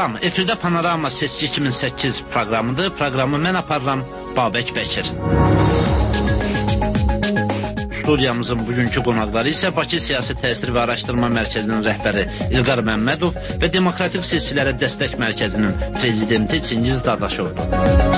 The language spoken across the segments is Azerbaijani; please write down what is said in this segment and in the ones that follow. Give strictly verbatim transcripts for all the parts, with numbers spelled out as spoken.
Salam, efirdə Panorama Seçki iki min səkkiz proqramıdır. Proqramı mən aparıram, Babək Bəkir. Studiyamızın bugünkü qonaqları isə Bakı Siyasi Təsir və Araşdırma Mərkəzinin rəhbəri İlqar Məmmədov və Demokratik Seçkilərə Dəstək Mərkəzinin prezidenti Çingiz Dadaşovdur.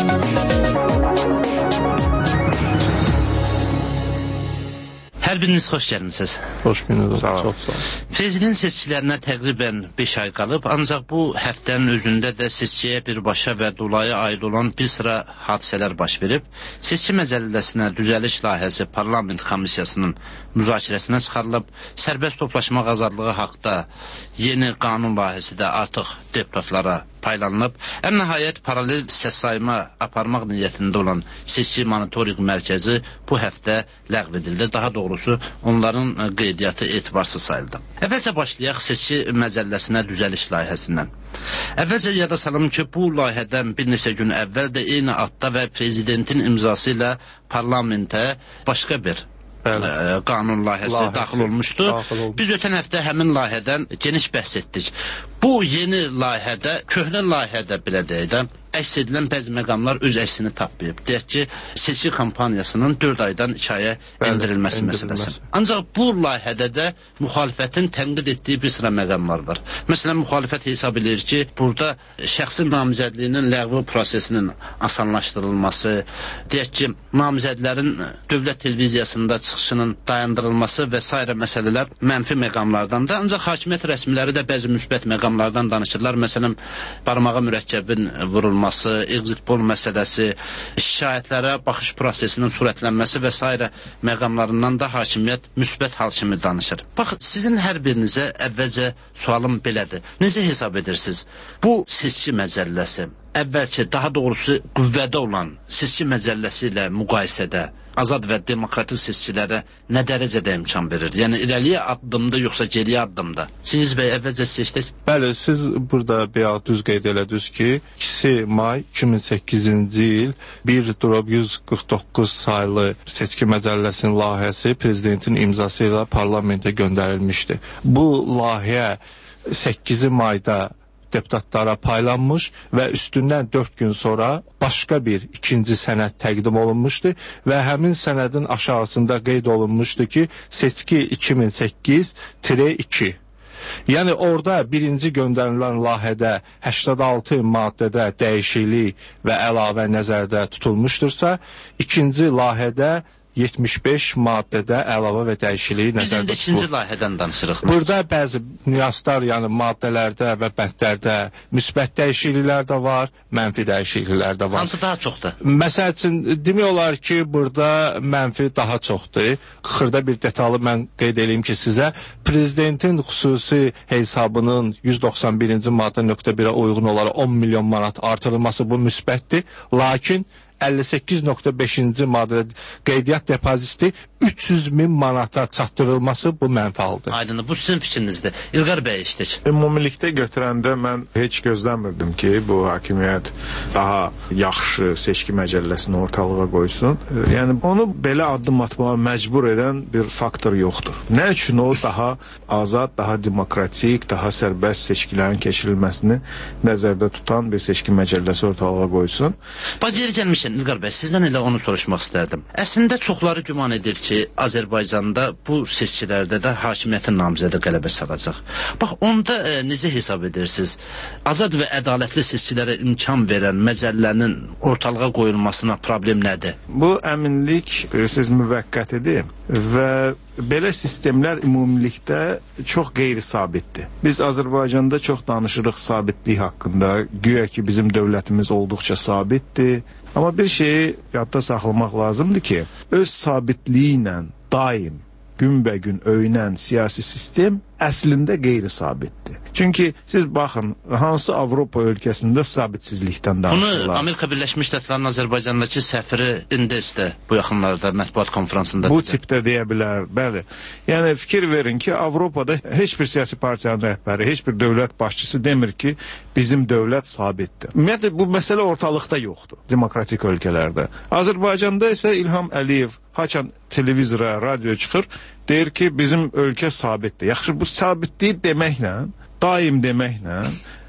Hər biriniz xoş gəlmisiniz. Xoş gününüz. Sağ olun. Çox sağ olun. Prezident seçkilərinə təqribən beş ay qalıb, ancaq bu həftənin özündə də seçkiyə birbaşa və dolayı aid olan bir sıra hadisələr baş verib. Seçki məcəlləsinə düzəliş layihəsi Parlament Komissiyasının müzakirəsinə çıxarılıb, sərbəst toplaşmaq azadlığı haqda yeni qanun layihəsi də artıq deputatlara paylanılıb. Ən nəhayət paralel səs sayma aparmaq niyyətində olan seçki monitorinq mərkəzi bu həftə ləğv edildi. Daha doğrusu onların qeydiyyatı etibarsız sayıldı. Əvvəlcə başlayaq seçki məcəlləsinə düzəliş layihəsindən. Əvvəlcə yada salım ki, bu layihədən bir neçə gün əvvəl də eyni adda və prezidentin imzası ilə parlamentə başqa bir Bəli. qanun layihəsi, layihəsi daxil olmuşdu. Daxil oldu. Biz ötən həftə həmin layihədən geniş bəhs etdik. Bu yeni layihədə, köhnə layihədə belə deyək də, əks edilən bəzi məqamlar öz əksini tapmayıb. Deyək ki, seçki kampaniyasının dörd aydan iki aya endirilməsi məsələsi. Ancaq bu layihədə də müxalifətin tənqid etdiyi bir sıra məqamlar var. Məsələn, müxalifət hesab edir ki, burada şəxsi namizədliyinin ləğvi prosesinin asanlaşdırılması, deyək ki, namizədlərin dövlət televiziyasında çıxışının dayandırılması və s. məsələlər mənfi məqamlardan da, ancaq hakimiyyət rəsmiləri də bəzi müsbət məqamlardan danışırlar. Məsələn, barmağa mürəkkəbin vurulması, exit poll məsələsi, şikayətlərə baxış prosesinin sürətlənməsi və s. məqamlarından da hakimiyyət müsbət hal kimi danışır. Bax, sizin hər birinizə əvvəlcə sualım belədir. Necə hesab edirsiniz? Bu seçki məcəlləsi əvvəlki, daha doğrusu qüvvədə olan seçki məcəlləsi ilə müqayisədə azad və demokratik seçkilərə nə dərəcədə imkan verir? Yəni, irəliyə addımda, yoxsa geriyə addımda? Çingiz bəy, əvvəlcə seçdik. Bəli, siz burada bir düz qeyd elədiniz ki, ikisi may iki min səkkizinci il bir yüz qırx doqquz saylı seçki məcəlləsinin layihəsi prezidentin imzası ilə parlamentə göndərilmişdi. Bu layihə səkkizi mayda deputatlara paylanmış və üstündən dörd gün sonra başqa bir ikinci sənəd təqdim olunmuşdu və həmin sənədin aşağısında qeyd olunmuşdu ki, seçki iki min səkkiz iki. Yəni orada birinci göndərilən layihədə səksən altı maddədə dəyişiklik və əlavə nəzərdə tutulmuşdursa, ikinci layihədə yetmiş beş maddədə əlavə və dəyişikliyi nəzərdə tutulur. Biz indi ikinci layihədən danışırıq. Burada bəzi nüanslar, yəni maddələrdə və bəndlərdə müsbət dəyişikliklər də var, mənfi dəyişikliklər də var. Hansı daha çoxdur? Məsəl üçün, demək olar ki, burada mənfi daha çoxdur. Xırda bir detalı mən qeyd edeyim ki, sizə prezidentin xüsusi hesabının yüz doxsan birinci maddə nöqtə birə uyğun olaraq on milyon manat artırılması bu müsbətdir. Lakin əlli səkkiz nöqtə beşinci maddə qeydiyyat depoziti üç yüz min manata çatdırılması bu mənfi haldır. Aydın, bu sizin fikrinizdir. İlqar bəy işdir. Ümumilikdə götürəndə mən heç gözləmirdim ki, bu hakimiyyət daha yaxşı seçki məcəlləsini ortalığa qoysun. Yəni, onu belə addım atmağa məcbur edən bir faktor yoxdur. Nə üçün o daha azad, daha demokratik, daha sərbəst seçkilərin keçirilməsini nəzərdə tutan bir seçki məcəlləsi ortalığa qoysun? Bax, yeri gəlmişən, İlqar bəy, sizdən elə onu soruşmaq istərdim. Əslində, çoxları güman edir ki, Azərbaycanda bu seçkilərdə də hakimiyyətin namizədə qələbə salacaq. Bax, onda e, necə hesab edirsiniz? Azad və ədalətli seçkilərə imkan verən məcəllənin ortalığa qoyulmasına problem nədir? Bu əminlik, bilirsiniz, müvəqqətidir və belə sistemlər ümumilikdə çox qeyri-sabitdir. Biz Azərbaycanda çox danışırıq sabitlik haqqında, güya ki, bizim dövlətimiz olduqca sabitdir. Amma bir şeyi yadda saxlamaq lazımdır ki, öz sabitliyi ilə daim, günbəgün öyünən siyasi sistem əslində qeyri-sabitdir. Çünki siz baxın, hansı Avropa ölkəsində sabitsizlikdən danışırlar? Bunu Amerika Birləşmiş Ştatlarının Azərbaycandakı səfiri İndes də bu yaxınlarda mətbuat konferansında bu tipdə deyə bilər, bəli. Yəni, fikir verin ki, Avropada heç bir siyasi partiyanın rəhbəri, heç bir dövlət başçısı demir ki, bizim dövlət sabitdir. Ümumiyyətlə, bu məsələ ortalıqda yoxdur, demokratik ölkələrdə. Azərbaycanda isə İlham Əliyev haçan televizora, radio çıxır, deyir ki, bizim ölkə sabitdir. Yaxşı, bu sabitliyi deməklə, daim deməklə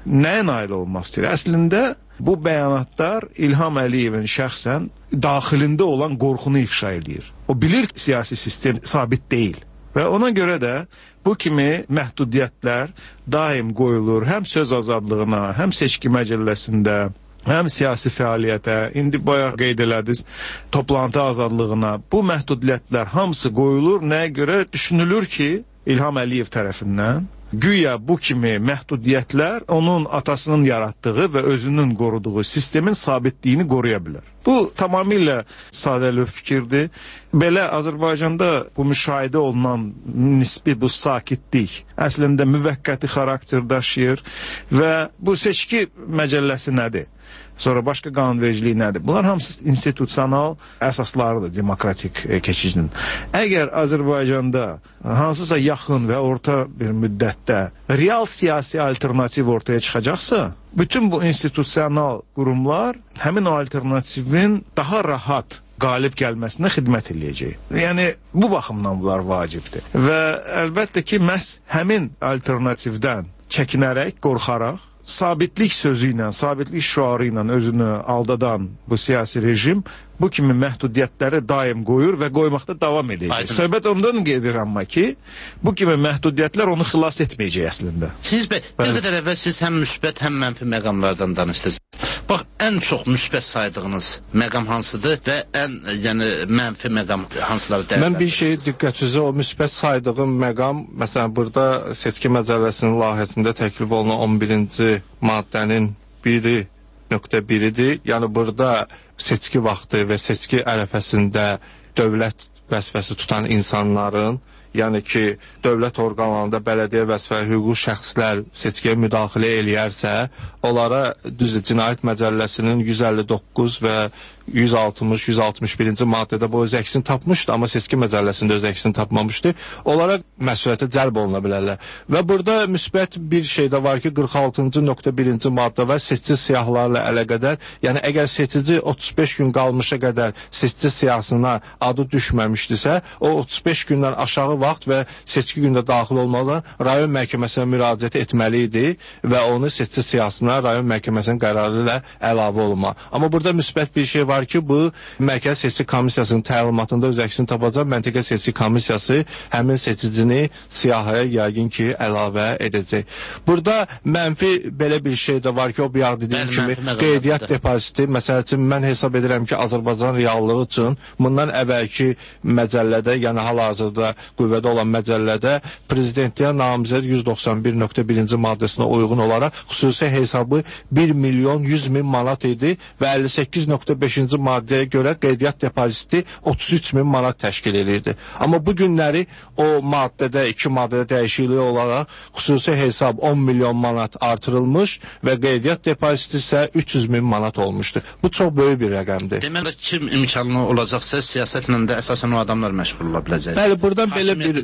nəyə nail olmaq istəyir? Əslində bu bəyanatlar İlham Əliyevin şəxsən daxilində olan qorxunu ifşa edir. O bilir ki, siyasi sistem sabit deyil. Və ona görə də bu kimi məhdudiyyətlər daim qoyulur, həm söz azadlığına, həm seçki məcəlləsində, həm siyasi fəaliyyətə, indi bayaq qeyd elədiniz, toplantı azadlığına. Bu məhdudiyyətlər hamısı qoyulur. Nəyə görə? Düşünülür ki, İlham Əliyev tərəfindən güya bu kimi məhdudiyyətlər onun atasının yaratdığı və özünün qoruduğu sistemin sabitliyini qoruya bilər. Bu tamamilə sadəlövh fikirdir. Belə Azərbaycanda bu müşahidə olunan nisbi bu sakitlik əslində müvəqqəti xarakter daşıyır və bu seçki məcəlləsi nədir? Sonra başqa qanunvericiliyi nədir? Bunlar hamısı institusional əsaslarıdır demokratik e, keçicinin. Əgər Azərbaycanda hansısa yaxın və orta bir müddətdə real siyasi alternativ ortaya çıxacaqsa, bütün bu institusional qurumlar həmin o alternativin daha rahat qalib gəlməsinə xidmət eləyəcək. Yəni, bu baxımdan bunlar vacibdir. Və əlbəttə ki, məhz həmin alternativdən çəkinərək, qorxaraq, sabitlik sözü ilə, sabitlik şüarı ilə özünü aldadan bu siyasi rejim bu kimi məhdudiyyətləri daim qoyur və qoymaqda davam edəcək. Söhbət ondan gedir amma ki, bu kimi məhdudiyyətlər onu xilas etməyəcək əslində. Siz bir qədər əvvəl siz həm müsbət, həm mənfi məqamlardan danışdınız. Bax, ən çox müsbət saydığınız məqam hansıdır və ən yəni mənfi məqam hansıları dəyərləndirirsiniz? Mən bir şeyi diqqətinizə, o müsbət saydığım məqam, məsələn, burada seçki məcəlləsinin layihəsində təklif olunan on birinci maddənin biri nöqtə biridir. Yəni, burada seçki vaxtı və seçki ərəfəsində dövlət vəzifəsi tutan insanların, yəni ki, dövlət orqanlarında bələdiyyə vəzifəli hüquqi şəxslər seçkiyə müdaxilə eləyərsə, onlara düzdür, Cinayət Məcəlləsinin yüz əlli doqquz və yüz altmış yüz altmış birinci maddədə bu öz əksini tapmışdı, amma seçki məcəlləsində öz əksini tapmamışdı. Onlara məsuliyyətə cəlb oluna bilərlər. Və burada müsbət bir şey də var ki, qırx altıncı nöqtə birinci maddə və seçici siyahılarla əlaqədar, yəni əgər seçici otuz beş gün qalmışa qədər seçici siyahısına adı düşməmişdirsə, o otuz beş gündən aşağı vaxt və seçki gündə daxil olmadan rayon məhkəməsinə müraciət etməli idi və onu seçici siyahısına rayon məhkəməsinin qərarı ilə əlavə olma. Amma burada müsbət bir şey var ki, bu Mərkəzi Seçki Komissiyasının təlimatında öz əksini tapacaq. Məntəqə Seçki Komissiyası həmin seçicini siyahıya yəqin ki, əlavə edəcək. Burada mənfi belə bir şey də var ki, o bir yağ dediyim kimi qeydiyyat depoziti. Məsəl üçün, mən hesab edirəm ki, Azərbaycan reallığı üçün bundan əvvəlki məcəllədə, yəni hal-hazırda qüvvədə olan məcəllədə prezidentliyə namizəd yüz doxsan bir nöqtə birinci maddəsinə uyğun olaraq xüsusi hesabı bir milyon yüz min manat idi və əlli səkkiz nöqtə beşinci maddəyə görə qeydiyyat depoziti otuz üç min manat təşkil edirdi. Amma bu günləri o maddədə, iki maddədə dəyişiklik olaraq xüsusi hesab on milyon manat artırılmış və qeydiyyat depoziti isə üç yüz min manat olmuşdu. Bu çox böyük bir rəqəmdir. Deməli, kim imkanlı olacaqsa siyasətlə də əsasən o adamlar məşğul ola biləcək. Bəli, buradan belə bir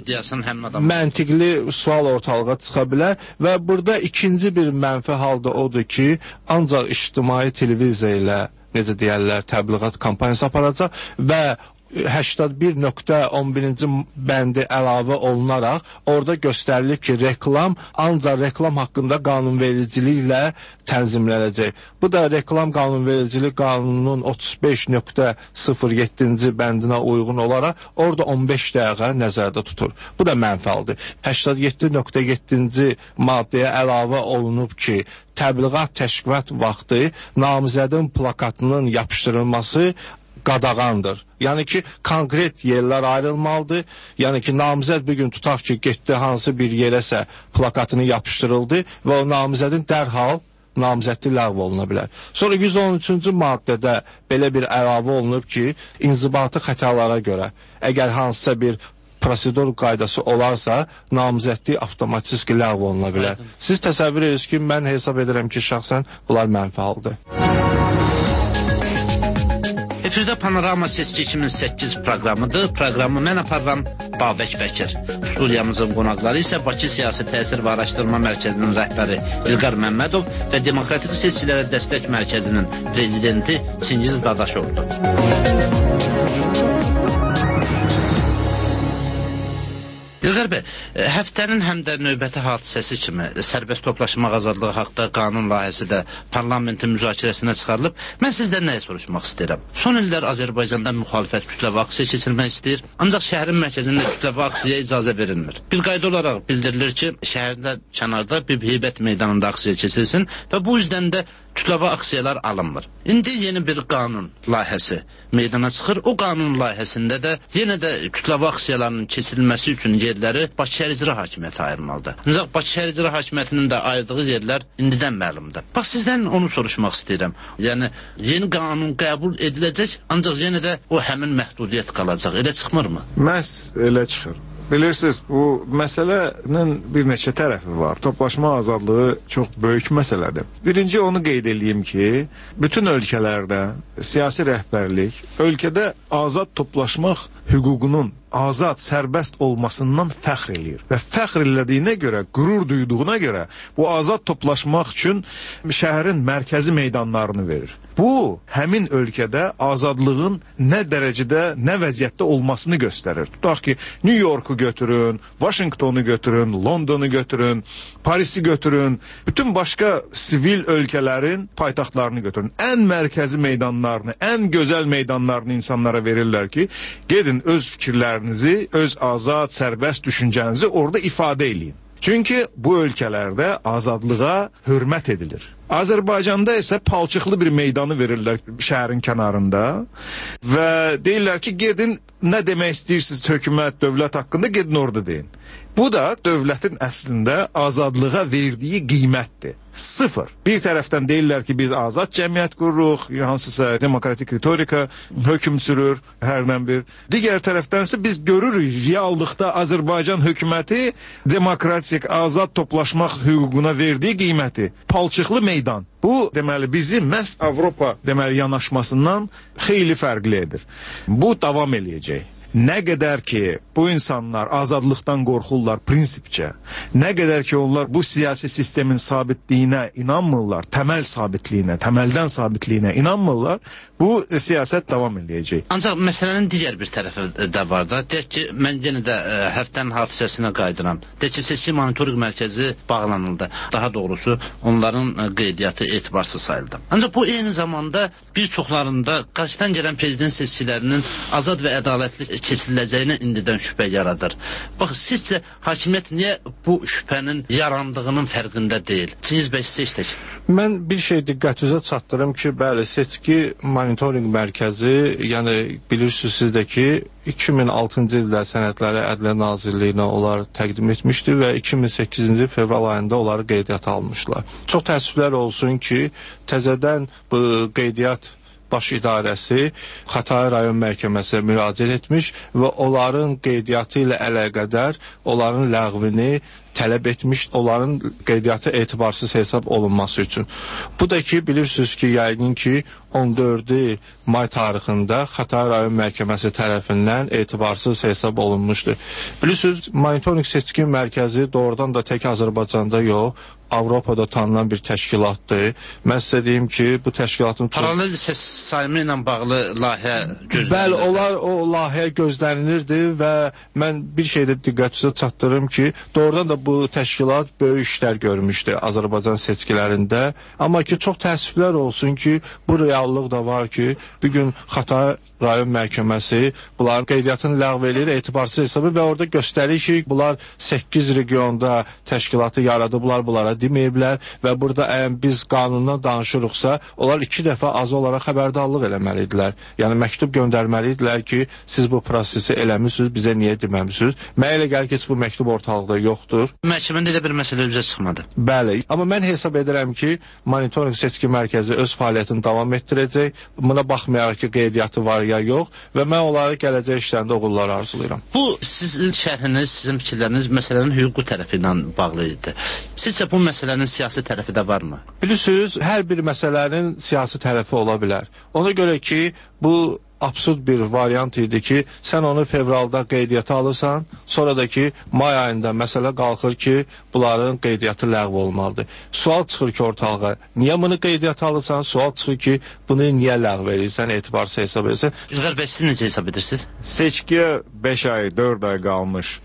məntiqli sual ortalığa çıxa bilər və burada ikinci bir mənfi halda odur ki, ancaq ictimai televiziya ilə necə deyərlər, təbliğat kampaniyası aparacaq və səksən bir nöqtə on birinci bəndi əlavə olunaraq orada göstərilib ki, reklam ancaq reklam haqqında qanunvericiliklə tənzimlənəcək. Bu da reklam qanunvericilik qanununun otuz beş nöqtə sıfır yeddinci bəndinə uyğun olaraq orada on beş dəqiqə nəzərdə tutur. Bu da mənfəlidir. səksən yeddi nöqtə yeddinci maddəyə əlavə olunub ki, təbliğat təşkilat vaxtı namizədin plakatının yapışdırılması qadağandır. Yəni ki, konkret yerlər ayrılmalıdır. Yəni ki, namizəd bir gün tutaq ki, getdi hansı bir yerəsə plakatını yapışdırıldı və o namizədin dərhal namizədli ləğv oluna bilər. Sonra yüz on üçüncü maddədə belə bir əlavə olunub ki, inzibati xətalara görə əgər hansısa bir prosedur qaydası olarsa, namizədlik avtomatik ləğv oluna bilər. Siz təsəvvür edirsiniz ki, mən hesab edirəm ki, şəxsən bunlar mənfi haldır. Efirdə Panorama Seçki iki min səkkiz proqramıdır. Proqramı mən aparıram Babək Bəkir. Studiyamızın qonaqları isə Bakı Siyasi Təsir və Araşdırma Mərkəzinin rəhbəri İlqar Məmmədov və Demokratik Seçkilərə Dəstək Mərkəzinin prezidenti Çingiz Dadaşovdur. İlqar İlqar bəy, həftənin həm də növbəti hadisəsi kimi sərbəst toplaşmaq azadlığı haqda qanun layihəsi də parlamentin müzakirəsinə çıxarılıb. Mən sizdən nəyə soruşmaq istəyirəm? Son illər Azərbaycanda müxalifət kütləvi aksiya keçirmək istəyir, ancaq şəhərin mərkəzində kütləvi aksiyaya icazə verilmir. Bir qayda olaraq bildirilir ki, şəhərdə kənarda bir heybət meydanında aksiya keçirilsin və bu üzdən də kütləvi aksiyalar alınmır. İndi yeni bir qanun layihəsi meydana çıxır. O qanun layihəsində də yenə də kütləvi aksiyaların keçirilməsi üçün yerləri Bakı Şəhər İcra Hakimiyyəti ayırmalıdır. Ancaq Bakı Şəhər İcra Hakimiyyətinin də ayırdığı yerlər indidən məlumdur. Bax, sizdən onu soruşmaq istəyirəm. Yəni, yeni qanun qəbul ediləcək, ancaq yenə də o həmin məhdudiyyət qalacaq. Elə çıxmırmı? Məhz elə çıxır. Bilirsiniz, bu məsələnin bir neçə tərəfi var. Toplaşma azadlığı çox böyük məsələdir. Birinci onu qeyd edeyim ki, bütün ölkələrdə siyasi rəhbərlik ölkədə azad toplaşmaq hüququnun azad, sərbəst olmasından fəxr eləyir. Və fəxr elədiyinə görə, qürur duyduğuna görə bu azad toplaşmaq üçün şəhərin mərkəzi meydanlarını verir. Bu, həmin ölkədə azadlığın nə dərəcədə, nə vəziyyətdə olmasını göstərir. Tutaq ki, New Yorku götürün, Washingtonu götürün, Londonu götürün, Parisi götürün, bütün başqa sivil ölkələrin paytaxtlarını götürün. Ən mərkəzi meydanlarını, ən gözəl meydanlarını insanlara verirlər ki, gedin öz fikirlərinizi, öz azad, sərbəst düşüncənizi orada ifadə eləyin. Çünki bu ölkələrdə azadlığa hörmət edilir. Azərbaycanda isə palçıqlı bir meydanı verirlər şəhərin kənarında və deyirlər ki, gedin nə demək istəyirsiniz hökumət, dövlət haqqında, gedin orada deyin. Bu da dövlətin əslində azadlığa verdiyi qiymətdir. Sıfır. Bir tərəfdən deyirlər ki, biz azad cəmiyyət qururuq, hansısa demokratik ritorika hökm sürür, hərdən bir. Digər tərəfdənsə biz görürük, reallıqda Azərbaycan hökuməti demokratik, azad toplaşmaq hüququna verdiyi qiyməti. Palçıqlı meydan. Bu, deməli, bizi məhz Avropa, deməli, yanaşmasından xeyli fərqli edir. Bu davam eləyəcək. Nə qədər ki, bu insanlar azadlıqdan qorxurlar prinsipcə, nə qədər ki, onlar bu siyasi sistemin sabitliyinə inanmırlar, təməl sabitliyinə, təməldən sabitliyinə inanmırlar, bu siyasət davam edəcək. Ancaq məsələnin digər bir tərəfi də var da. Deyək ki, mən yenə də ə, həftənin hadisəsinə qayıdıram. Deyək ki, seçki monitorinq mərkəzi bağlanıldı. Daha doğrusu, onların ə, qeydiyyatı etibarsız sayıldı. Ancaq bu eyni zamanda bir çoxlarında qarşıdan gələn prezident seçkilərinin azad və ədalətli keçiriləcəyinə indidən şübhə yaradır. Bax, sizcə hakimiyyət niyə bu şübhənin yarandığının fərqində deyil? Çiniz bəy, sizə işlək. Mən bir şey diqqətinizə çatdırım ki, bəli, seçki monitorinq mərkəzi, yəni bilirsiniz siz də ki, iki min altıncı ildə sənədləri Ədliyyə Nazirliyinə onlar təqdim etmişdi və iki min səkkizinci fevral ayında onları qeydiyyata almışlar. Çox təəssüflər olsun ki, təzədən bu qeydiyyat Baş İdarəsi Xətai rayon məhkəməsinə müraciət etmiş və onların qeydiyyatı ilə əlaqədar onların ləğvini tələb etmiş, onların qeydiyyatı etibarsız hesab olunması üçün. Bu da ki, bilirsiniz ki, yəqin ki, on dördü may tarixində Xətai rayon məhkəməsi tərəfindən etibarsız hesab olunmuşdur. Bilirsiniz, monitorinq seçki mərkəzi doğrudan da tək Azərbaycanda yox, Avropada tanınan bir təşkilatdır. Mən sizə deyim ki, bu təşkilatın çox... Paralel səs sayımı ilə bağlı layihə gözlənilirdi. Bəli, onlar o layihə gözlənilirdi və mən bir şeydə diqqətinizə çatdırım ki, doğrudan da bu təşkilat böyük işlər görmüşdü Azərbaycan seçkilərində. Amma ki, çox təəssüflər olsun ki, bu reallıq da var ki, bugün Xətai rayon məhkəməsi bunların qeydiyyatını ləğv edir, etibarsız hesabı və orada göstərir ki, bunlar səkkiz regionda təşkilatı yaradıblar, bunlara deməyiblər və burada əgər biz qanundan danışırıqsa, onlar iki dəfə az olaraq xəbərdarlıq eləməlidirlər. Yəni, məktub göndərməlidirlər ki, siz bu prosesi eləmişsiniz, bizə niyə deməmişsiniz? Mən elə gəlir ki, bu məktub ortalıqda yoxdur. Məhkəməndə elə bir məsələ üzə çıxmadı. Bəli, amma mən hesab edirəm ki, monitorinq seçki mərkəzi öz fəaliyyətini davam etdirəcək. Buna baxmayaraq ki, qeydiyyatı var ya yox və mən onları gələcək işlərində uğurlar arzulayıram. Bu, sizin şərhiniz, sizin fikirləriniz məsələnin hüquqi tərəfi ilə bağlı idi. Sizcə bu məsələnin siyasi tərəfi də varmı? Bilirsiniz, hər bir məsələnin siyasi tərəfi ola bilər. Ona görə ki, bu absurd bir variant idi ki, sən onu fevralda qeydiyyata alırsan, sonra da ki, may ayında məsələ qalxır ki, bunların qeydiyyatı ləğv olmalıdır. Sual çıxır ki, ortalığa, niyə bunu qeydiyyata alırsan? Sual çıxır ki, bunu niyə ləğv edirsən, etibarsız hesab edirsən? İlqar bəy, siz necə hesab edirsiniz? Seçkiyə beş ay, dörd ay qalmış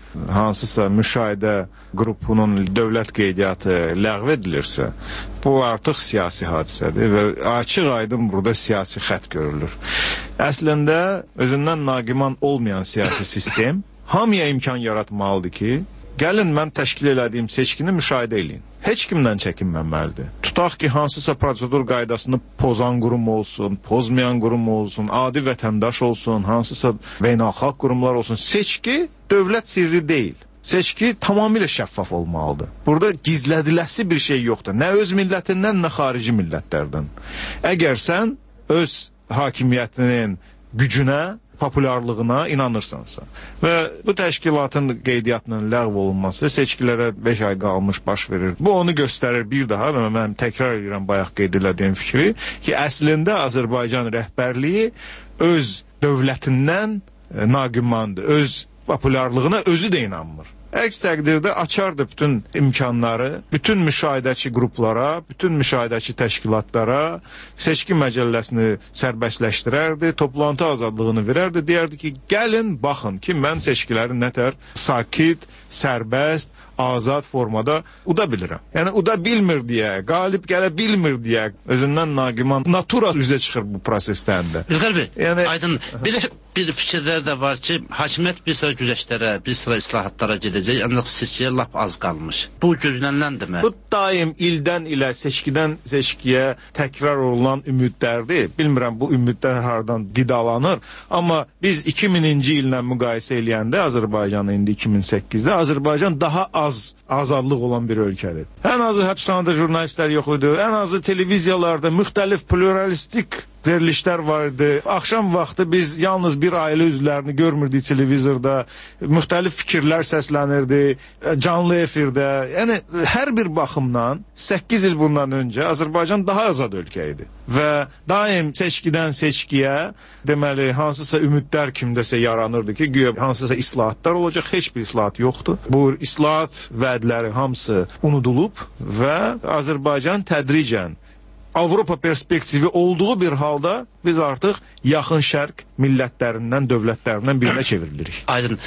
hansısa müşahidə qrupunun dövlət qeydiyyatı ləğv edilirsə, bu artıq siyasi hadisədir və açıq-aydın burada siyasi xətt görülür. Əslində özündən naqiman olmayan siyasi sistem hamıya imkan yaratmalıdır ki, gəlin mən təşkil elədiyim seçkini müşahidə eləyin. Heç kimdən çəkinməməlidir. Tutaq ki, hansısa prosedur qaydasını pozan qurum olsun, pozmayan qurum olsun, adi vətəndaş olsun, hansısa beynəlxalq qurumlar olsun. Seçki dövlət sirri deyil. Seçki tamamilə şəffaf olmalıdır. Burada gizlədiləsi bir şey yoxdur. Nə öz millətindən, nə xarici millətlərdən. Əgər sən öz hakimiyyətinin gücünə, popularlığına inanırsansa və bu təşkilatın qeydiyyatının ləğv olunması seçkilərə beş ay qalmış baş verir. Bu onu göstərir bir daha və mən təkrar edirəm bayaq qeyd elədiyim fikri ki, əslində Azərbaycan rəhbərliyi öz dövlətindən nagümandır, öz popularlığına özü də inanmır. Əks təqdirdə açardı bütün imkanları, bütün müşahidəçi qruplara, bütün müşahidəçi təşkilatlara, seçki məcəlləsini sərbəstləşdirərdi, toplantı azadlığını verərdi, deyərdi ki, gəlin, baxın ki, mən seçkiləri nətər sakit, sərbəst, azad formada uda bilirəm. Yəni, uda bilmir deyə, qalib gələ bilmir deyə, özündən naqiman natura üzə çıxır bu prosesdən də. İlqar bəy, yəni, aydın, bir, bir fikirlər də var ki, hakimiyyət bir sıra güzəştlərə, bir sıra islahatlara gedəcək, ancaq seçkiyə lap az qalmış. Bu gözləniləndirmi? Bu daim ildən ilə, seçkidən seçkiyə təkrar olunan ümidlərdir. Bilmirəm, bu ümidlər haradan qidalanır. Amma biz iki mininci illə müqayisə eləyəndə Azərbaycanı indi iki min səkkizdə Azərbaycan daha az azadlıq olan bir ölkədir. Ən azı həbsxanada jurnalistlər yox idi. Ən azı televiziyalarda müxtəlif pluralistik verilişlər var idi. Axşam vaxtı biz yalnız bir ailə üzvlərini görmürdük televizorda. Müxtəlif fikirlər səslənirdi. Canlı efirdə. Yəni, hər bir baxımdan səkkiz il bundan öncə Azərbaycan daha azad ölkə idi. Və daim seçkidən seçkiyə deməli, hansısa ümidlər kimdəsə yaranırdı ki, güya hansısa islahatlar olacaq. Heç bir islahat yoxdur. Bu islahat vədləri hamısı unudulub və Azərbaycan tədricən Avropa perspektivi olduğu bir halda biz artıq yaxın şərq millətlərindən, dövlətlərindən birinə çevrilirik. Aydın.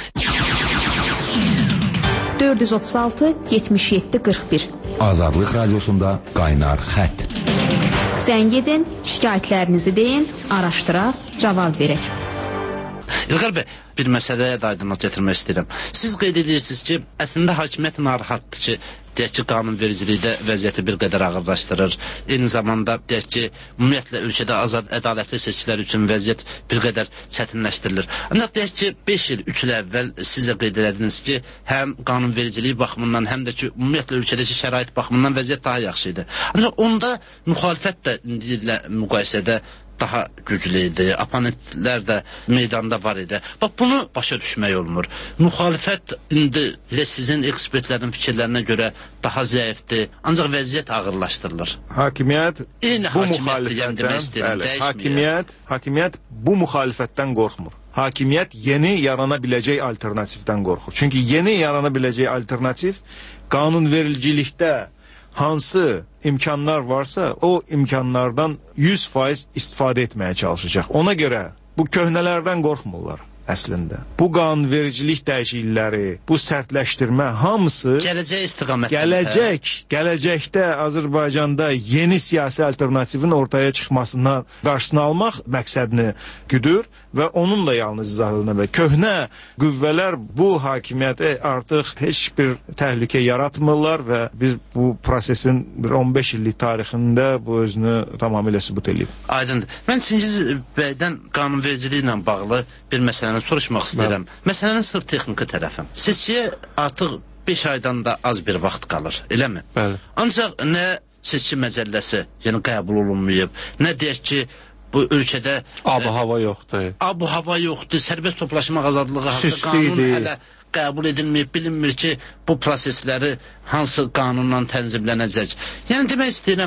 dörd yüz otuz altı yetmiş yeddi qırx bir Azadlıq Radiosunda qaynar xətt. Zəng edin, şikayətlərinizi deyin, araşdıraq, cavab verək. İlqar bəy, bir məsələyə də aydınlıq gətirmək istəyirəm. Siz qeyd edirsiniz ki, əslində hakimiyyət narahatdır ki, deyək ki, qanunvericilikdə vəziyyəti bir qədər ağırlaşdırır. Eyni zamanda deyək ki, ümumiyyətlə ölkədə azad, ədalətli seçkilər üçün vəziyyət bir qədər çətinləşdirilir. Ancaq deyək ki, beş il, üç il əvvəl siz də qeyd edədiniz ki, həm qanunvericilik baxımından, həm də ki, ümumiyyətlə ölkədəki şərait baxımından vəziyyət daha yaxşı idi. Ancaq onda müxalifət də indi ilə müqayisədə daha güclü idi, oponentlər də meydanda var idi. Bax, bunu başa düşmək olmur. Müxalifət indi elə sizin ekspertlərin fikirlərinə görə daha zəifdir, ancaq vəziyyət ağırlaşdırılır. Hakimiyyət Eyni bu hakimiyyətdir, demək istəyirəm, dəyişməyək. Hakimiyyət, hakimiyyət bu müxalifətdən qorxmur. Hakimiyyət yeni yarana biləcək alternativdən qorxur. Çünki yeni yarana biləcək alternativ qanunvericilikdə hansı imkanlar varsa o imkanlardan yüz faiz istifadə etməyə çalışacaq. Ona görə bu köhnələrdən qorxmurlar əslində. Bu qanunvericilik dəyişiklikləri, bu sərtləşdirmə hamısı gələcək istiqamətində. Gələcək, gələcəkdə Azərbaycanda yeni siyasi alternativin ortaya çıxmasından qarşısını almaq məqsədini güdür və onunla yalnız izahlanır və köhnə qüvvələr bu hakimiyyətə artıq heç bir təhlükə yaratmırlar və biz bu prosesin bir on beş illik tarixində bu özünü tamamilə sübut edib. Aydındır. Mən Çingiz bəydən qanunvericiliklə bağlı bir məsələni soruşmaq istəyirəm. Məsələnin sırf texniki tərəfi. Seçkiyə artıq beş aydan da az bir vaxt qalır, eləmi? Bəli. Ancaq nə seçki məcəlləsi, yəni qəbul olunmayıb, nə deyək ki, bu ölkədə Ab-hava yoxdur. Ab-hava yoxdur, sərbəst toplaşmaq azadlığı haqqında qanun hələ qəbul edilməyib, bilinmir ki, bu prosesləri hansı qanunla tənzimlənəcək. Yəni demək istəyirəm,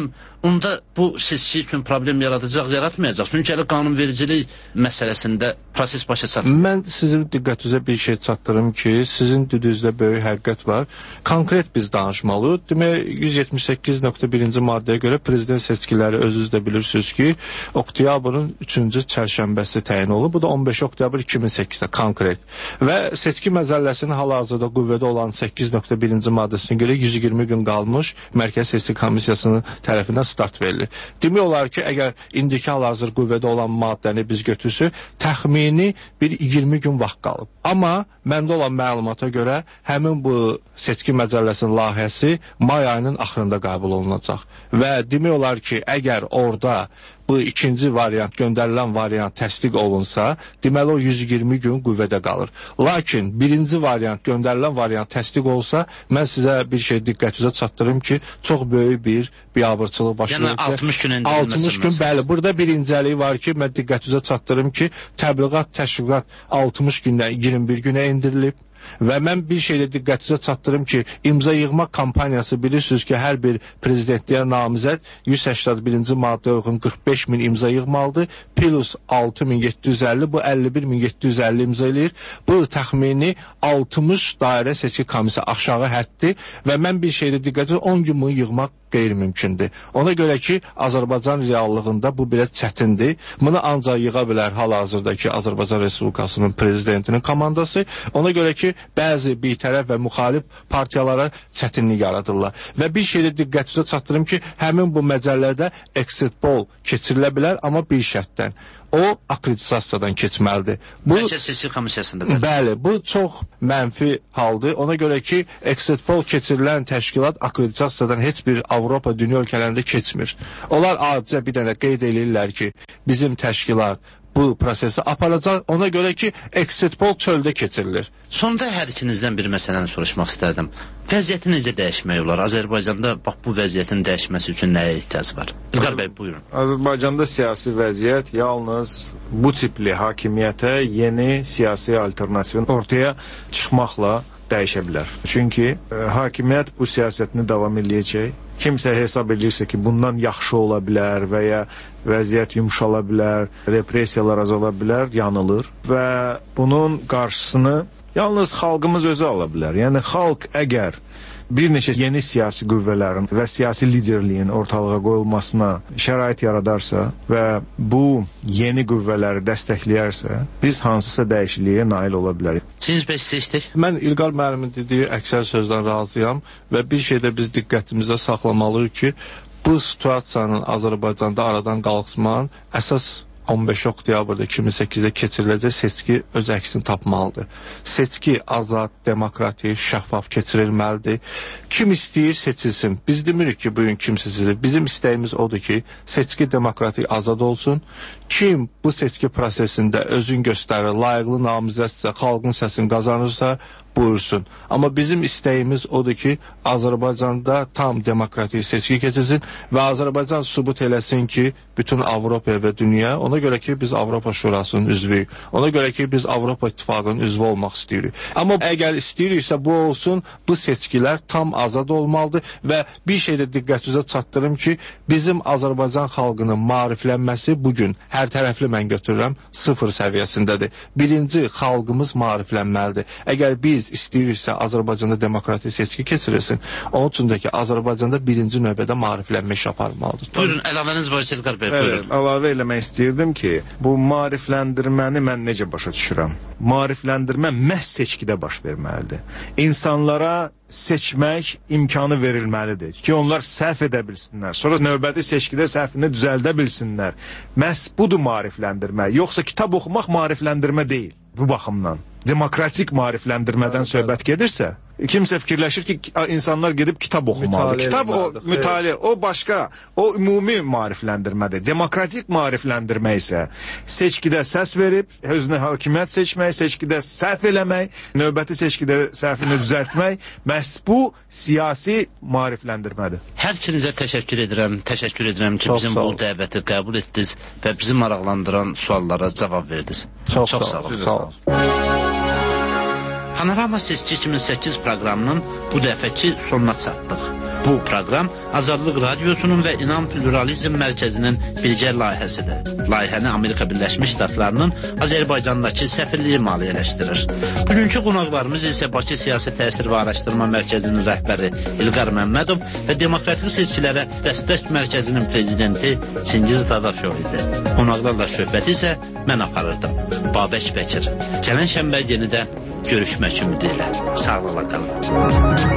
onda bu seçki üçün problem yaradacaq, yaratmayacaq. Çünki elə qanunvericilik məsələsində proses başa çatmır. Mən sizin diqqətinizə bir şey çatdırım ki, sizin düdüzdə böyük həqiqət var. Konkret biz danışmalıyıq. Demək, yüz yetmiş səkkiz nöqtə birinci maddəyə görə prezident seçkiləri özünüz də bilirsiniz ki, oktyabrın üçüncü çərşənbəsi təyin olunub. Bu da on beş oktyabr iki min səkkizdə konkret. Və seçki məzəlləsinin hal-hazırda qüvvədə olan səkkiz nöqtə birinci maddəsinə görə yüz iyirmi gün qalmış Mərkəzi Seçki Komissiyasının tərəfindən start verilir. Demək olar ki, əgər indiki hal-hazır qüvvədə olan maddəni biz götürsək, təxmini bir iyirmi gün vaxt qalıb. Amma məndə olan məlumata görə həmin bu seçki məcəlləsinin layihəsi may ayının axırında qəbul olunacaq. Və demək olar ki, əgər orada bu ikinci variant, göndərilən variant təsdiq olunsa, deməli o yüz iyirmi gün qüvvədə qalır. Lakin birinci variant, göndərilən variant təsdiq olsa, mən sizə bir şey diqqətinizə çatdırım ki, çox böyük bir biabırçılıq baş verir. Yəni altmış gün endirilməsi. altmış gün, bəli. Burada bir incəlik var ki, mən diqqətinizə çatdırım ki, təbliğat, təşviqat altmış gündən iyirmi bir günə endirilib. Və mən bir şeylə diqqətinizə çatdırım ki, imza yığma kampaniyası bilirsiniz ki, hər bir prezidentliyə namizəd yüz səksən birinci maddə uyğun qırx beş min imza yığmalıdır, plus altı min yeddi yüz əlli, bu əlli bir min yeddi yüz əlli imza eləyir. Bu təxmini altmış dairə seçki komissiyası aşağı həddir və mən bir şeylə diqqətinizə on gün bunu yığmaq qeyri-mümkündür. Ona görə ki, Azərbaycan reallığında bu biraz çətindir. Bunu ancaq yığa bilər hal-hazırdakı Azərbaycan Respublikasının prezidentinin komandası. Ona görə ki, bəzi bitərəf və müxalif partiyalara çətinlik yaradırlar. Və bir şeylə diqqətinizə çatdırım ki, həmin bu məcəllədə exit poll keçirilə bilər, amma bir şərtdən. O akreditasiyadan keçməlidir. Bu Mərkəzi Seçki Komissiyasında. Bəli, bu çox mənfi haldır. Ona görə ki, exit poll keçirilən təşkilat akreditasiyadan heç bir Avropa, dünya ölkələrində keçmir. Onlar adicə bir dənə qeyd edirlər ki, bizim təşkilat bu prosesi aparacaq. Ona görə ki, exit poll çöldə keçirilir. Sonda hər ikinizdən bir məsələni soruşmaq istərdim. Vəziyyəti necə dəyişmək olar? Azərbaycanda bax bu vəziyyətin dəyişməsi üçün nəyə ehtiyac var? İlqar bəy, buyurun. Azərbaycanda siyasi vəziyyət yalnız bu tipli hakimiyyətə yeni siyasi alternativin ortaya çıxmaqla dəyişə bilər. Çünki e, hakimiyyət bu siyasətini davam eləyəcək. Kimsə hesab edirsə ki, bundan yaxşı ola bilər və ya vəziyyət yumşala bilər, repressiyalar azala bilər, yanılır və bunun qarşısını yalnız xalqımız özü ala bilər. Yəni xalq əgər bir neçə yeni siyasi qüvvələrin və siyasi liderliyin ortalığa qoyulmasına şərait yaradarsa və bu yeni qüvvələri dəstəkləyərsə, biz hansısa dəyişikliyə nail ola bilərik. Siz bəs seçdik? Mən İlqar müəllimin dediyi əksər sözdən razıyam və bir şeydə biz diqqətimizdə saxlamalıyıq ki, bu situasiyanın Azərbaycanda aradan qalxmanın əsas on beş oktyabrda iki min səkkizdə keçiriləcək seçki öz əksini tapmalıdır. Seçki azad, demokratik, şəffaf keçirilməlidir. Kim istəyir seçilsin. Biz demirik ki, bugün kim seçilir. Bizim istəyimiz odur ki, seçki demokratik, azad olsun. Kim bu seçki prosesində özün göstərir, layiqli namizədsə, xalqın səsini qazanırsa, buyursun. Amma bizim istəyimiz odur ki, Azərbaycanda tam demokratik seçki keçirsin və Azərbaycan sübut eləsin ki, bütün Avropa və dünya, ona görə ki, biz Avropa Şurasının üzvüyük. Ona görə ki, biz Avropa İttifaqının üzvü olmaq istəyirik. Amma əgər istəyiriksə bu olsun, bu seçkilər tam azad olmalıdır və bir şeydə diqqətinizə çatdırım ki, bizim Azərbaycan xalqının maariflənməsi bugün hər tərəfli mən götürürəm, sıfır səviyyəsindədir. Birinci, xalqımız maariflənməlidir. Əgər biz istəyiriksə Azərbaycanda demokratik seçki keçirilsin, onun üçün də ki, Azərbaycanda birinci növbədə maariflənmə iş aparmalıdır. Buyurun, əlavəniz var, İlqar bəy, buyurun. Evet, əlavə eləmək istəyirdim ki, bu maarifləndirməni mən necə başa düşürəm? Maarifləndirmə məhz seçkidə baş verməlidir. İnsanlara seçmək imkanı verilməlidir ki, onlar səhv edə bilsinlər. Sonra növbəti seçkidə səhvini düzəldə bilsinlər. Məhz budur maarifləndirmə. Yoxsa kitab oxumaq maarifləndirmə deyil bu baxımdan. Demokratik maarifləndirmədən söhbət gedirsə, kimsə fikirləşir ki, insanlar gedib kitab oxumalıdır. Kitab o, mütaliə, o başqa, o ümumi maarifləndirmədir. Demokratik maarifləndirmə isə seçkidə səs verib, özünə hakimiyyət seçmək, seçkidə səhv eləmək, növbəti seçkidə səhvini düzəltmək, məhz bu siyasi maarifləndirmədir. Hər ikinizə təşəkkür edirəm, təşəkkür edirəm ki, Çox bizim bu dəvəti qəbul etdiniz və bizi maraqlandıran suallara cavab verdiniz. Çox, Çox sağ olun. sağ olun. Panorama Seçki iki min səkkiz proqramının bu dəfəki sonuna çatdıq. Bu proqram Azadlıq Radiosunun və İnam Pluralizm Mərkəzinin birgə layihəsidir. Layihəni Amerika Birləşmiş Ştatlarının Azərbaycandakı səfirliyi maliyyələşdirir. Bugünkü qonaqlarımız isə Bakı Siyasi Təsir və Araşdırma Mərkəzinin rəhbəri İlqar Məmmədov və Demokratik Seçkilərə Dəstək Mərkəzinin prezidenti Çingiz Dadaşov idi. Qonaqlarla söhbəti isə mən aparırdım. Babək Bəkir. Gələn şənbə yenidən görüşmək ümidi ilə. Sağlıqla qalın.